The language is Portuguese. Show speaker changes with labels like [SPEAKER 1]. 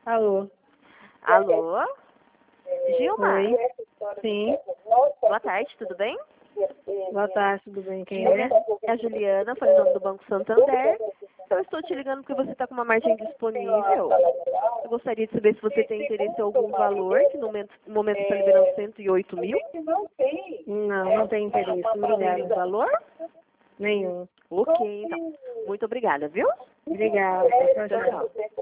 [SPEAKER 1] Alô?
[SPEAKER 2] Alô? Gilmar?
[SPEAKER 1] Oi? Sim.
[SPEAKER 2] Boa tarde, tudo bem?
[SPEAKER 1] Boa tarde, tudo bem? Quem é?
[SPEAKER 2] É a Juliana, falei em nome do Banco Santander. Eu estou te ligando porque você está com uma margem disponível. Eu gostaria de saber se você tem interesse em algum valor, que no momento está liberando 108 mil.
[SPEAKER 1] Não tem interesse.
[SPEAKER 2] Nenhum
[SPEAKER 1] Obrigada.
[SPEAKER 2] valor?
[SPEAKER 1] Nenhum.
[SPEAKER 2] Ok, então. Muito obrigada, viu?
[SPEAKER 1] Obrigada. Tchau,
[SPEAKER 2] Tchau,
[SPEAKER 1] tchau.
[SPEAKER 2] tchau.